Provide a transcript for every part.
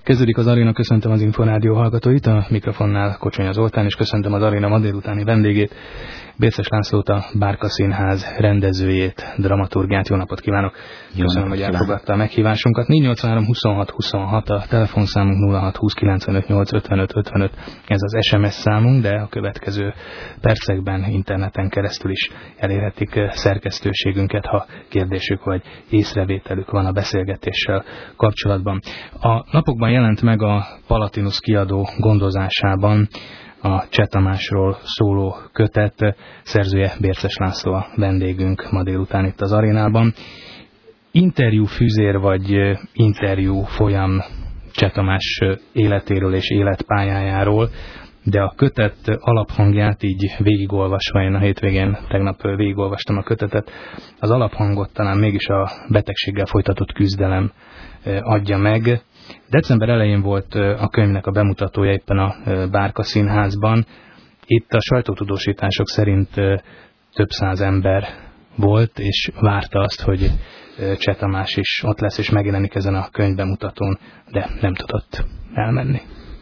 Kezdődik az Aréna, köszöntöm az Inforádió hallgatóit, a mikrofonnál Kocsonya Zoltán, és köszöntöm az Aréna ma délutáni vendégét, Bérces Lászlót, a Bárka Színház rendezőjét, dramaturgiát. Jó napot kívánok! Köszönöm, hogy elfogadta a meghívásunkat. 483 26 26 a telefonszámunk, 06 20 95 8 55 55, ez az SMS számunk, de a következő percekben interneten keresztül is elérhetik szerkesztőségünket, ha kérdésük vagy észrevételük van a beszélgetéssel kapcsolatban. A napokban jelent meg a Palatinus kiadó gondozásában a Cseh Tamásról szóló kötet, szerzője Bérces László a vendégünk ma délután itt az Arénában. Interjú füzér vagy interjú folyam Cseh Tamás életéről és életpályájáról, de a kötet alaphangját így végigolvasva, én a hétvégén tegnap végigolvastam a kötetet, az alaphangot talán mégis a betegséggel folytatott küzdelem adja meg. December elején volt a könyvnek a bemutatója éppen a Bárka Színházban. Itt a sajtótudósítások szerint több száz ember volt, és várta azt, hogy Cseh Tamás is ott lesz, és megjelenik ezen a könyvbemutatón, de nem tudott elmenni.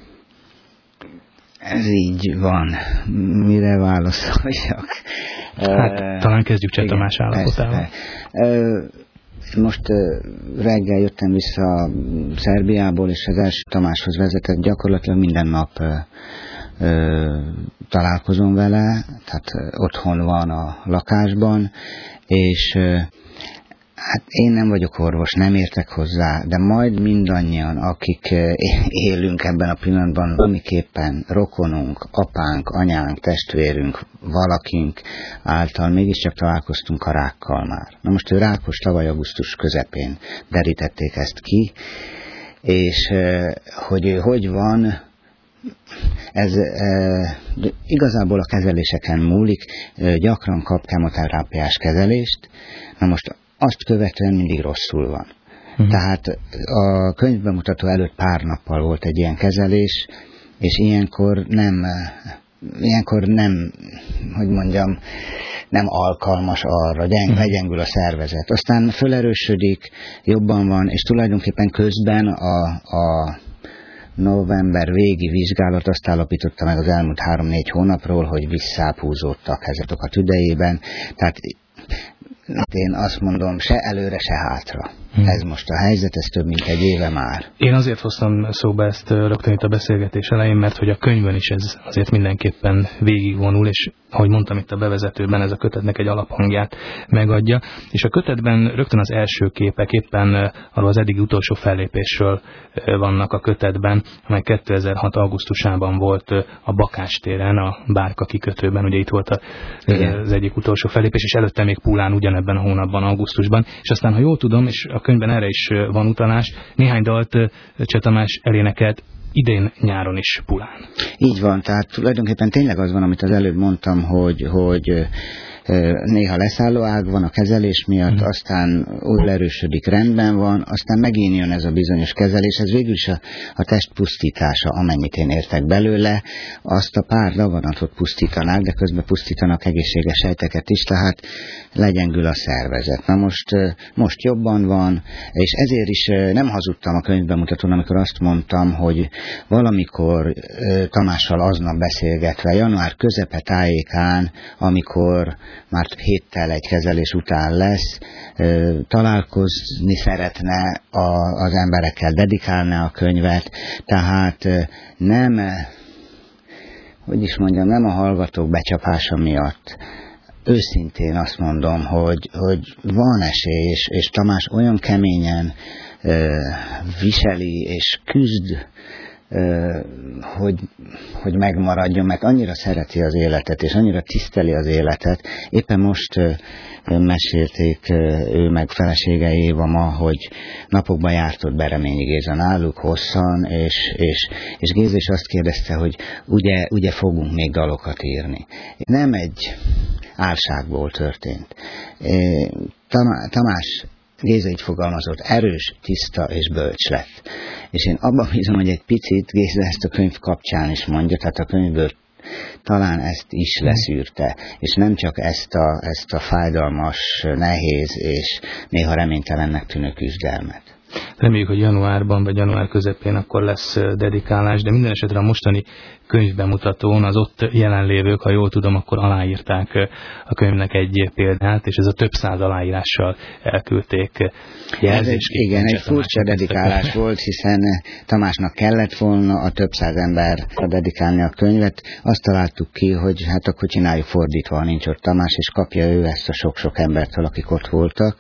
Ez így van. Mire válaszoljak? Hát talán kezdjük Cseh Tamás állapotával. Most reggel jöttem vissza Szerbiából, és az első Tamáshoz vezetett, gyakorlatilag minden nap találkozom vele, tehát otthon van a lakásban, és hát én nem vagyok orvos, nem értek hozzá, de majd mindannyian, akik élünk ebben a pillanatban, valamiképpen rokonunk, apánk, anyánk, testvérünk, valakink által mégiscsak találkoztunk a rákkal már. Na most ő rákos, tavaly augusztus közepén derítették ezt ki, és hogy van, ez igazából a kezeléseken múlik, gyakran kap kemoterápiás kezelést, na most azt követően mindig rosszul van. Tehát a könyvbemutató előtt pár nappal volt egy ilyen kezelés, és ilyenkor nem, hogy mondjam, nem alkalmas arra, legyengül a szervezet. Aztán fölerősödik, jobban van, és tulajdonképpen közben a november végi vizsgálat azt állapította meg az elmúlt 3-4 hónapról, hogy visszáphúzódtak ezek a tüdejében, tehát én azt mondom, se előre, se hátra. Ez most a helyzet, ez több mint egy éve már. Én azért hoztam szóba ezt rögtön itt a beszélgetés elején, mert hogy a könyvön is ez azért mindenképpen végigvonul, és ahogy mondtam itt a bevezetőben, ez a kötetnek egy alaphangját megadja. És a kötetben rögtön az első képek éppen arról az eddig utolsó fellépésről vannak a kötetben, amely 2006. augusztusában volt a Bakás téren, a Bárka kikötőben, ugye itt volt az egyik utolsó fellépés, és előtte még Pulán ugyanebben a hónapban, augusztusban. És aztán, ha jól tudom, és a könyvben erre is van utalás, néhány dalt Cseh Tamás elénekelt idén nyáron is Pulán. Így van, tehát tulajdonképpen tényleg az van, amit az előbb mondtam, hogy néha leszálló ág van a kezelés miatt, aztán úgy erősödik, rendben van, aztán megint jön ez a bizonyos kezelés, ez végül is a test pusztítása, amennyit én értek belőle, azt a pár daganatot pusztítanák, de közben pusztítanak egészséges sejteket is, tehát legyengül a szervezet. Na most jobban van, és ezért is nem hazudtam a könyvbemutatón, amikor azt mondtam, hogy valamikor Tamással aznap beszélgetve, január közepe tájékán, amikor már héttel egy kezelés után lesz, találkozni szeretne az emberekkel, dedikálna a könyvet, tehát nem a hallgatók becsapása miatt. Őszintén azt mondom, hogy van esély, és Tamás olyan keményen viseli és küzd, hogy megmaradjon, mert annyira szereti az életet, és annyira tiszteli az életet. Éppen most mesélték ő meg felesége Éva ma, hogy napokban járt ott Bereményi Géza náluk hosszan, és Géza is azt kérdezte, hogy ugye fogunk még dalokat írni. Nem egy álságból történt. Tamás Géza így fogalmazott, erős, tiszta és bölcs lett. És én abban bízom, hogy egy picit Géza ezt a könyv kapcsán is mondja, tehát a könyvből talán ezt is leszűrte, és nem csak ezt a fájdalmas, nehéz és néha reménytelennek tűnő küzdelmet. Reméljük, hogy januárban vagy január közepén akkor lesz dedikálás, de minden esetre a mostani könyvbemutatón az ott jelenlévők, ha jól tudom, akkor aláírták a könyvnek egy példát, és ez a több száz aláírással elküldték. Igen, egy furcsa dedikálás volt, hiszen Tamásnak kellett volna a több száz ember dedikálni a könyvet. Azt találtuk ki, hogy hát akkor csináljuk fordítva, nincs ott Tamás, és kapja ő ezt a sok-sok embertől, akik ott voltak.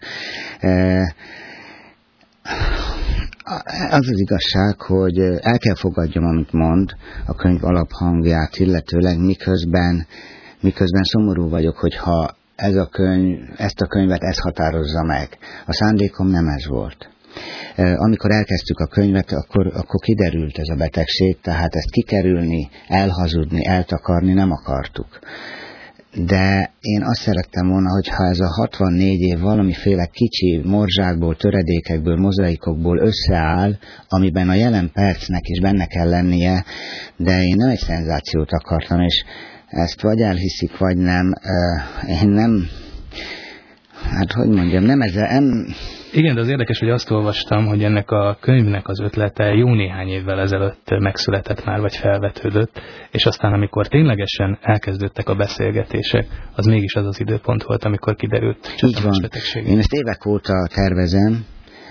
Az az igazság, hogy el kell fogadjam, amit mond, a könyv alaphangját illetőleg, miközben szomorú vagyok, hogyha ezt a könyvet ez határozza meg. A szándékom nem ez volt. Amikor elkezdtük a könyvet, akkor kiderült ez a betegség, tehát ezt kikerülni, elhazudni, eltakarni nem akartuk. De én azt szerettem volna, hogyha ez a 64 év valamiféle kicsi morzsákból, töredékekből, mozaikokból összeáll, amiben a jelen percnek is benne kell lennie, de én nem egy szenzációt akartam, és ezt vagy elhiszik, vagy nem. Én nem, hát hogy mondjam, nem ezzel... Igen, de az érdekes, hogy azt olvastam, hogy ennek a könyvnek az ötlete jó néhány évvel ezelőtt megszületett már, vagy felvetődött, és aztán amikor ténylegesen elkezdődtek a beszélgetések, az mégis az az időpont volt, amikor kiderült. Így van. Én ezt évek óta tervezem,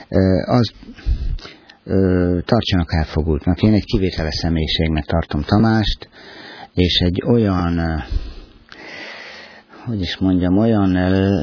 tartsanak elfogultnak. Én egy kivételes személyiségnek tartom Tamást, és egy olyan, hogy is mondjam, olyan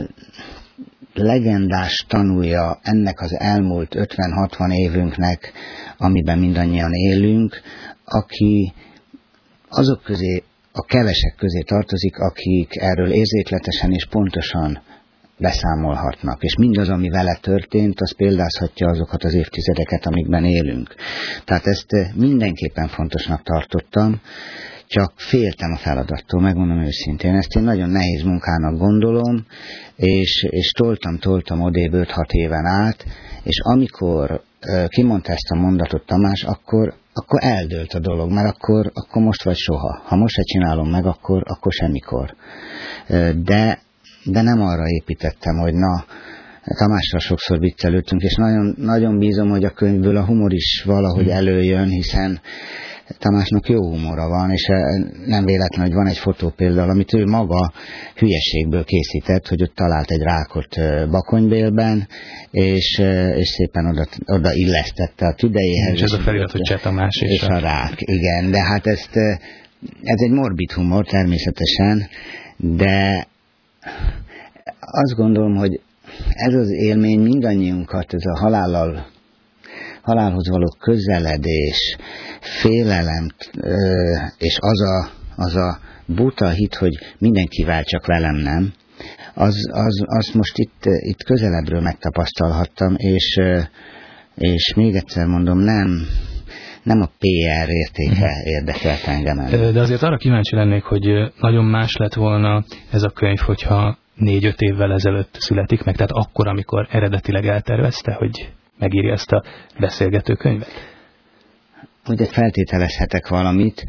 legendás tanúja ennek az elmúlt 50-60 évünknek, amiben mindannyian élünk, aki azok közé, a kevesek közé tartozik, akik erről érzékletesen és pontosan beszámolhatnak. És mindaz, ami vele történt, az példázhatja azokat az évtizedeket, amikben élünk. Tehát ezt mindenképpen fontosnak tartottam, csak féltem a feladattól, megmondom őszintén. Ezt én nagyon nehéz munkának gondolom, és toltam odébb 5-6 éven át, és amikor kimondta ezt a mondatot Tamás, akkor eldőlt a dolog, mert akkor most vagy soha. Ha most se csinálom meg, akkor semmikor. De nem arra építettem, hogy na, Tamással sokszor viccelődtünk, és nagyon, nagyon bízom, hogy a könyvből a humor is valahogy előjön, hiszen Tamásnak jó humora van, és nem véletlen, hogy van egy fotó például, amit ő maga hülyeségből készített, hogy ott talált egy rákot bakonybélben, és szépen oda illesztette a tüdejéhez. És ez a felirat, hogy Cseh Tamás és a rák. Igen, de hát ez egy morbid humor természetesen, de azt gondolom, hogy ez az élmény mindannyiunkat, ez a halálhoz való közeledés, félelem, és az a buta hit, hogy mindenkivel, csak velem nem, az most itt közelebbről megtapasztalhattam, és még egyszer mondom, nem a PR értéke érdekelt engem el. De azért arra kíváncsi lennék, hogy nagyon más lett volna ez a könyv, hogyha 4-5 évvel ezelőtt születik meg, tehát akkor, amikor eredetileg eltervezte, hogy megírja ezt a beszélgetőkönyvet? Ugye feltételezhetek valamit,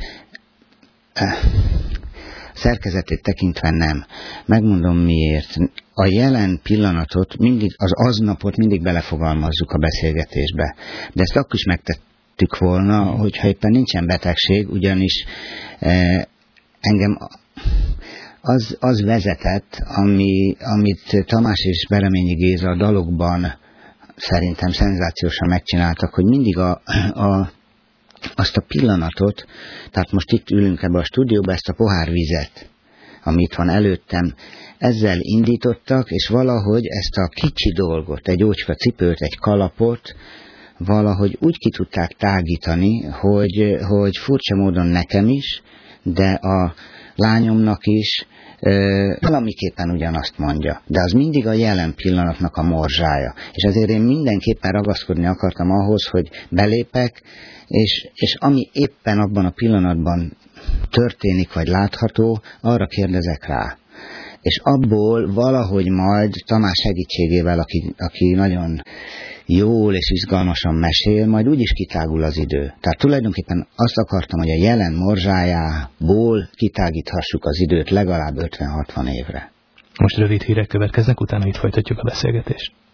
szerkezetét tekintve nem. Megmondom miért. A jelen pillanatot, az aznapot mindig belefogalmazzuk a beszélgetésbe. De ezt akkor is megtettük volna, hogyha éppen nincsen betegség, ugyanis engem az vezetett, amit Tamás és Bereményi Géza a dalokban szerintem szenzációsan megcsináltak, hogy mindig azt a pillanatot, tehát most itt ülünk ebbe a stúdióba, ezt a pohár vizet, ami itt van előttem, ezzel indítottak, és valahogy ezt a kicsi dolgot, egy ócska cipőt, egy kalapot, valahogy úgy ki tudták tágítani, hogy furcsa módon nekem is, de a lányomnak is valamiképpen ugyanazt mondja. De az mindig a jelen pillanatnak a morzsája. És ezért én mindenképpen ragaszkodni akartam ahhoz, hogy belépek, és ami éppen abban a pillanatban történik, vagy látható, arra kérdezek rá. És abból valahogy majd Tamás segítségével, aki nagyon jól és izgalmasan mesél, majd úgyis kitágul az idő. Tehát tulajdonképpen azt akartam, hogy a jelen morzsájából kitágíthassuk az időt legalább 50-60 évre. Most rövid hírek következnek, utána itt folytatjuk a beszélgetést.